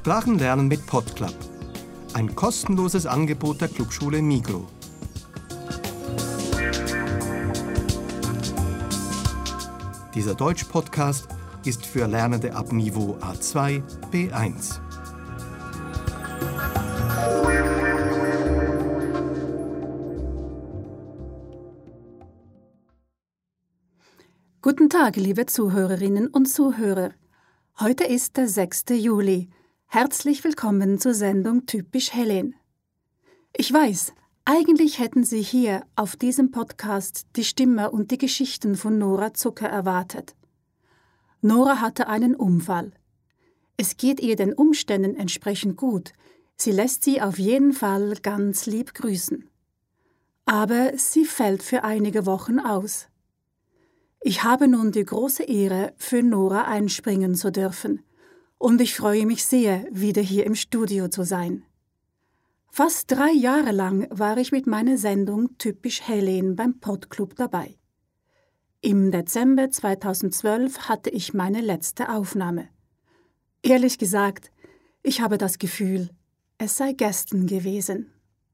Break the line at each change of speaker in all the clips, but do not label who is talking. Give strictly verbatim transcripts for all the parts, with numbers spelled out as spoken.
Sprachenlernen mit PodClub. Ein kostenloses Angebot der Clubschule Migros. Dieser Deutsch-Podcast ist für Lernende ab Niveau A zwei, B eins.
Guten Tag, liebe Zuhörerinnen und Zuhörer. Heute ist der sechste Juli. Herzlich willkommen zur Sendung Typisch Helen. Ich weiß, eigentlich hätten Sie hier auf diesem Podcast die Stimme und die Geschichten von Nora Zucker erwartet. Nora hatte einen Unfall. Es geht ihr den Umständen entsprechend gut. Sie lässt sie auf jeden Fall ganz lieb grüßen. Aber sie fällt für einige Wochen aus. Ich habe nun die große Ehre, für Nora einspringen zu dürfen. Und ich freue mich sehr, wieder hier im Studio zu sein. Fast drei Jahre lang war ich mit meiner Sendung Typisch Helen beim PodClub dabei. Im Dezember zweitausendzwölf hatte ich meine letzte Aufnahme. Ehrlich gesagt, ich habe das Gefühl, es sei gestern gewesen.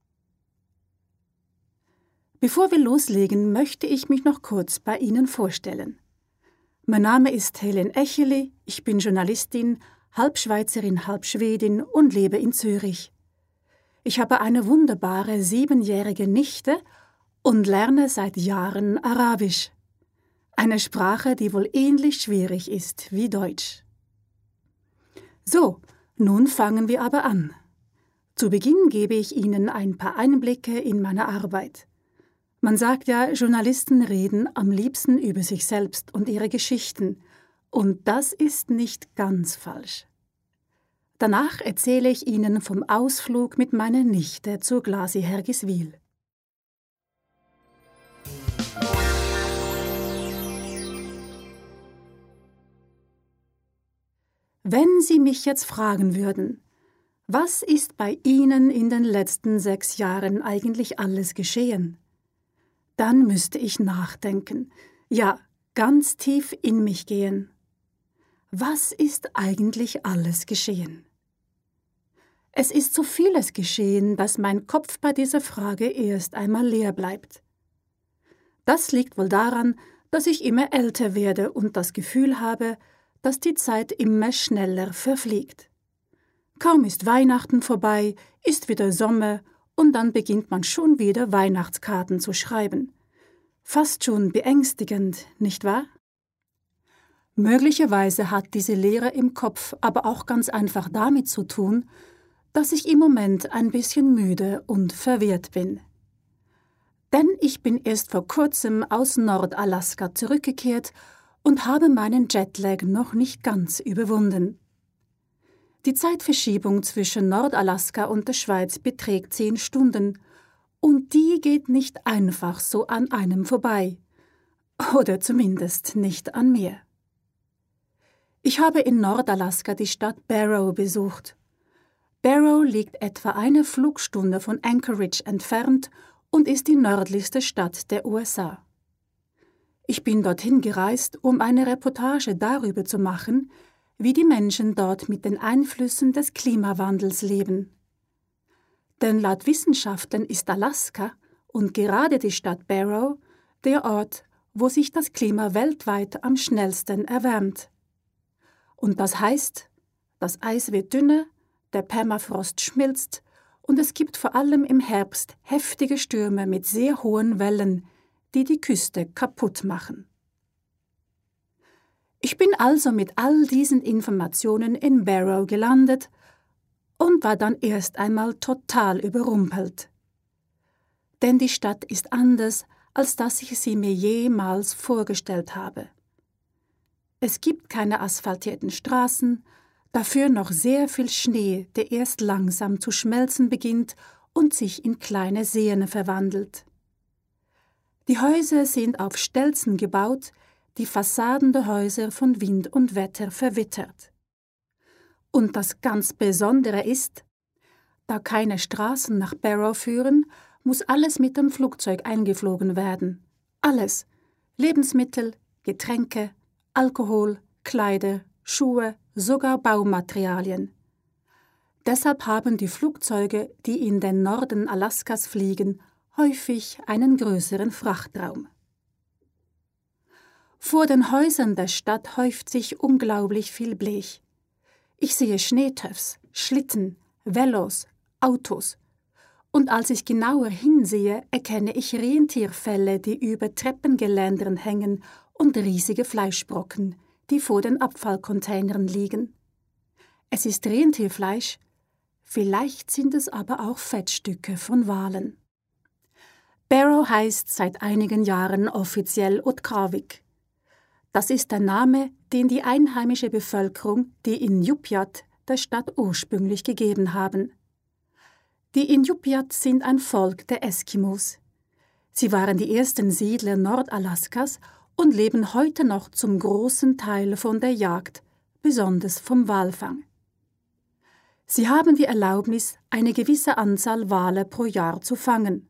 Bevor wir loslegen, möchte ich mich noch kurz bei Ihnen vorstellen. Mein Name ist Helen Echeli, ich bin Journalistin, halb Schweizerin, halb Schwedin und lebe in Zürich. Ich habe eine wunderbare siebenjährige Nichte und lerne seit Jahren Arabisch. Eine Sprache, die wohl ähnlich schwierig ist wie Deutsch. So, nun fangen wir aber an. Zu Beginn gebe ich Ihnen ein paar Einblicke in meine Arbeit. Man sagt ja, Journalisten reden am liebsten über sich selbst und ihre Geschichten. Und das ist nicht ganz falsch. Danach erzähle ich Ihnen vom Ausflug mit meiner Nichte zur Glasi Hergiswil. Wenn Sie mich jetzt fragen würden, was ist bei Ihnen in den letzten sechs Jahren eigentlich alles geschehen? Dann müsste ich nachdenken, ja, ganz tief in mich gehen. Was ist eigentlich alles geschehen? Es ist so vieles geschehen, dass mein Kopf bei dieser Frage erst einmal leer bleibt. Das liegt wohl daran, dass ich immer älter werde und das Gefühl habe, dass die Zeit immer schneller verfliegt. Kaum ist Weihnachten vorbei, ist wieder Sommer und dann beginnt man schon wieder Weihnachtskarten zu schreiben. Fast schon beängstigend, nicht wahr? Möglicherweise hat diese Leere im Kopf aber auch ganz einfach damit zu tun, dass ich im Moment ein bisschen müde und verwirrt bin. Denn ich bin erst vor kurzem aus Nordalaska zurückgekehrt und habe meinen Jetlag noch nicht ganz überwunden. Die Zeitverschiebung zwischen Nordalaska und der Schweiz beträgt zehn Stunden und die geht nicht einfach so an einem vorbei. Oder zumindest nicht an mir. Ich habe in Nordalaska die Stadt Barrow besucht. Barrow liegt etwa eine Flugstunde von Anchorage entfernt und ist die nördlichste Stadt der U S A. Ich bin dorthin gereist, um eine Reportage darüber zu machen, wie die Menschen dort mit den Einflüssen des Klimawandels leben. Denn laut Wissenschaftlern ist Alaska und gerade die Stadt Barrow der Ort, wo sich das Klima weltweit am schnellsten erwärmt. Und das heißt, das Eis wird dünner, der Permafrost schmilzt und es gibt vor allem im Herbst heftige Stürme mit sehr hohen Wellen, die die Küste kaputt machen. Ich bin also mit all diesen Informationen in Barrow gelandet und war dann erst einmal total überrumpelt. Denn die Stadt ist anders, als dass ich sie mir jemals vorgestellt habe. Es gibt keine asphaltierten Straßen, dafür noch sehr viel Schnee, der erst langsam zu schmelzen beginnt und sich in kleine Seen verwandelt. Die Häuser sind auf Stelzen gebaut, die Fassaden der Häuser von Wind und Wetter verwittert. Und das ganz Besondere ist, da keine Straßen nach Barrow führen, muss alles mit dem Flugzeug eingeflogen werden. Alles. Lebensmittel, Getränke, Alkohol, Kleider, Schuhe, sogar Baumaterialien. Deshalb haben die Flugzeuge, die in den Norden Alaskas fliegen, häufig einen größeren Frachtraum. Vor den Häusern der Stadt häuft sich unglaublich viel Blech. Ich sehe Schneetöffs, Schlitten, Velos, Autos. Und als ich genauer hinsehe, erkenne ich Rentierfelle, die über Treppengeländern hängen, und riesige Fleischbrocken, die vor den Abfallcontainern liegen. Es ist Rentierfleisch, vielleicht sind es aber auch Fettstücke von Walen. Barrow heißt seit einigen Jahren offiziell Utkravik. Das ist der Name, den die einheimische Bevölkerung, die Iñupiat, der Stadt ursprünglich gegeben haben. Die Iñupiat sind ein Volk der Eskimos. Sie waren die ersten Siedler Nordalaskas und leben heute noch zum großen Teil von der Jagd, besonders vom Walfang. Sie haben die Erlaubnis, eine gewisse Anzahl Wale pro Jahr zu fangen.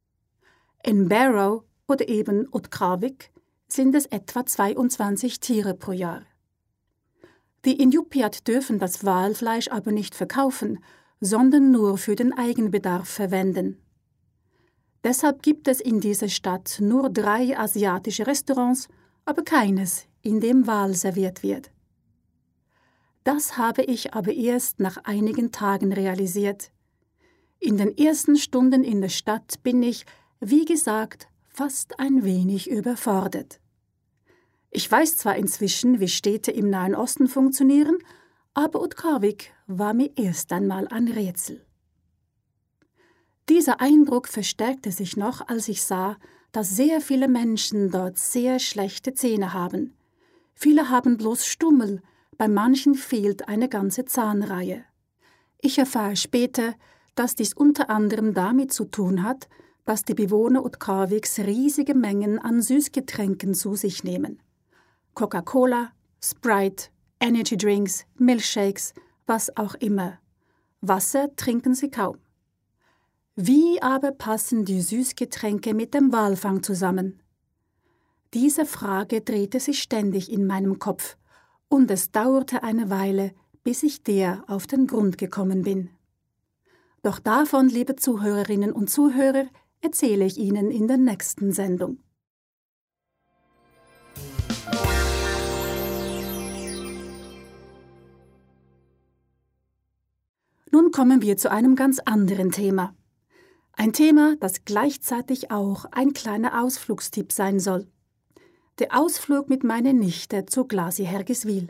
In Barrow oder eben Utkravik sind es etwa zweiundzwanzig Tiere pro Jahr. Die Iñupiat dürfen das Walfleisch aber nicht verkaufen, sondern nur für den Eigenbedarf verwenden. Deshalb gibt es in dieser Stadt nur drei asiatische Restaurants, aber keines, in dem Wal serviert wird. Das habe ich aber erst nach einigen Tagen realisiert. In den ersten Stunden in der Stadt bin ich, wie gesagt, fast ein wenig überfordert. Ich weiß zwar inzwischen, wie Städte im Nahen Osten funktionieren, aber Utkravik war mir erst einmal ein Rätsel. Dieser Eindruck verstärkte sich noch, als ich sah, dass sehr viele Menschen dort sehr schlechte Zähne haben. Viele haben bloß Stummel, bei manchen fehlt eine ganze Zahnreihe. Ich erfahre später, dass dies unter anderem damit zu tun hat, dass die Bewohner Utkaviks riesige Mengen an Süßgetränken zu sich nehmen. Coca-Cola, Sprite, Energy Drinks, Milchshakes, was auch immer. Wasser trinken sie kaum. Wie aber passen die Süßgetränke mit dem Walfang zusammen? Diese Frage drehte sich ständig in meinem Kopf, und es dauerte eine Weile, bis ich der auf den Grund gekommen bin. Doch davon, liebe Zuhörerinnen und Zuhörer, erzähle ich Ihnen in der nächsten Sendung. Nun kommen wir zu einem ganz anderen Thema. Ein Thema, das gleichzeitig auch ein kleiner Ausflugstipp sein soll. Der Ausflug mit meiner Nichte zu Glasi Hergiswil.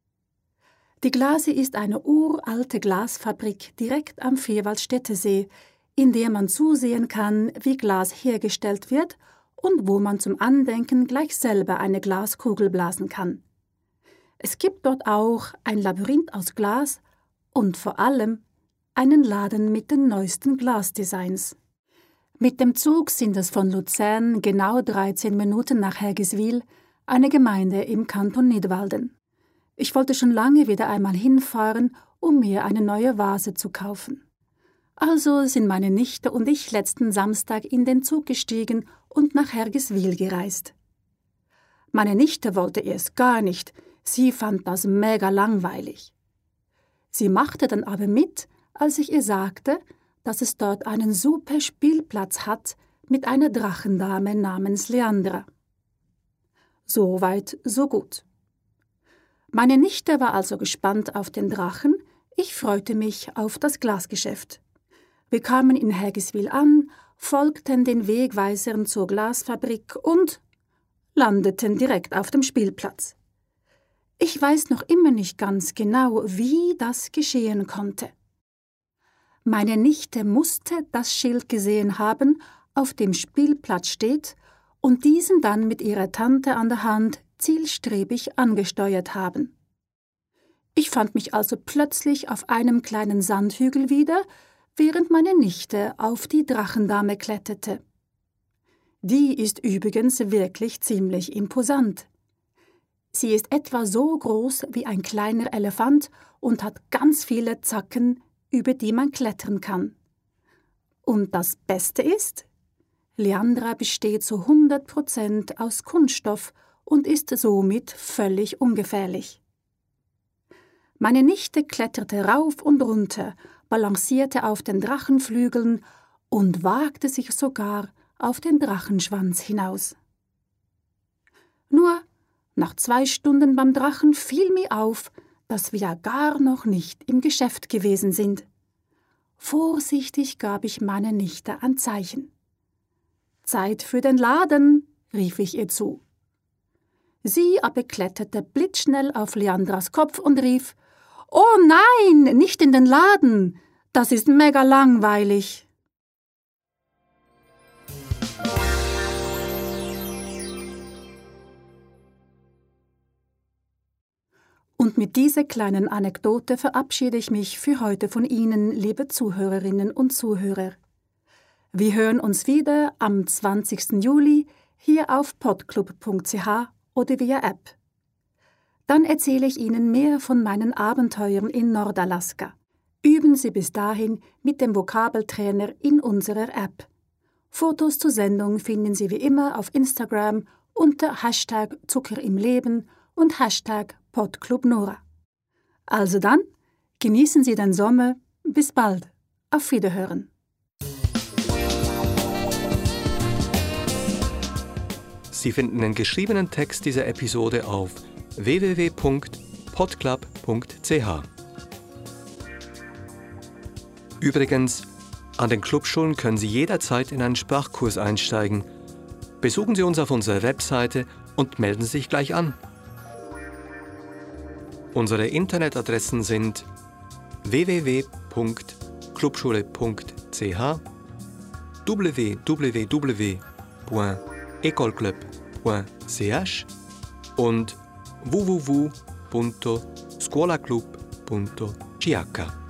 Die Glasi ist eine uralte Glasfabrik direkt am Vierwaldstättersee, in der man zusehen kann, wie Glas hergestellt wird und wo man zum Andenken gleich selber eine Glaskugel blasen kann. Es gibt dort auch ein Labyrinth aus Glas und vor allem einen Laden mit den neuesten Glasdesigns. Mit dem Zug sind es von Luzern genau dreizehn Minuten nach Hergiswil, eine Gemeinde im Kanton Nidwalden. Ich wollte schon lange wieder einmal hinfahren, um mir eine neue Vase zu kaufen. Also sind meine Nichte und ich letzten Samstag in den Zug gestiegen und nach Hergiswil gereist. Meine Nichte wollte erst gar nicht, sie fand das mega langweilig. Sie machte dann aber mit, als ich ihr sagte, dass es dort einen super Spielplatz hat mit einer Drachendame namens Leandra. So weit, so gut. Meine Nichte war also gespannt auf den Drachen, ich freute mich auf das Glasgeschäft. Wir kamen in Hergiswil an, folgten den Wegweisern zur Glasfabrik und landeten direkt auf dem Spielplatz. Ich weiß noch immer nicht ganz genau, wie das geschehen konnte. Meine Nichte musste das Schild gesehen haben, auf dem Spielplatz steht, und diesen dann mit ihrer Tante an der Hand zielstrebig angesteuert haben. Ich fand mich also plötzlich auf einem kleinen Sandhügel wieder, während meine Nichte auf die Drachendame kletterte. Die ist übrigens wirklich ziemlich imposant. Sie ist etwa so groß wie ein kleiner Elefant und hat ganz viele Zacken, über die man klettern kann. Und das Beste ist, Leandra besteht zu hundert Prozent aus Kunststoff und ist somit völlig ungefährlich. Meine Nichte kletterte rauf und runter, balancierte auf den Drachenflügeln und wagte sich sogar auf den Drachenschwanz hinaus. Nur nach zwei Stunden beim Drachen fiel mir auf, dass wir ja gar noch nicht im Geschäft gewesen sind. Vorsichtig gab ich meiner Nichte ein Zeichen. »Zeit für den Laden«, rief ich ihr zu. Sie aber kletterte blitzschnell auf Leandras Kopf und rief: »Oh nein, nicht in den Laden! Das ist mega langweilig!« Und mit dieser kleinen Anekdote verabschiede ich mich für heute von Ihnen, liebe Zuhörerinnen und Zuhörer. Wir hören uns wieder am zwanzigsten Juli hier auf podclub punkt c h oder via App. Dann erzähle ich Ihnen mehr von meinen Abenteuern in Nordalaska. Üben Sie bis dahin mit dem Vokabeltrainer in unserer App. Fotos zur Sendung finden Sie wie immer auf Instagram unter Hashtag Zucker im Leben und Hashtag Podclub Nora. Also dann, genießen Sie den Sommer. Bis bald. Auf Wiederhören.
Sie finden den geschriebenen Text dieser Episode auf w w w punkt podclub punkt c h. Übrigens, an den Clubschulen können Sie jederzeit in einen Sprachkurs einsteigen. Besuchen Sie uns auf unserer Webseite und melden Sie sich gleich an. Unsere Internetadressen sind w w w punkt clubschule punkt c h, w w w punkt ecolclub punkt c h und w w w punto scuolaclub punto c h.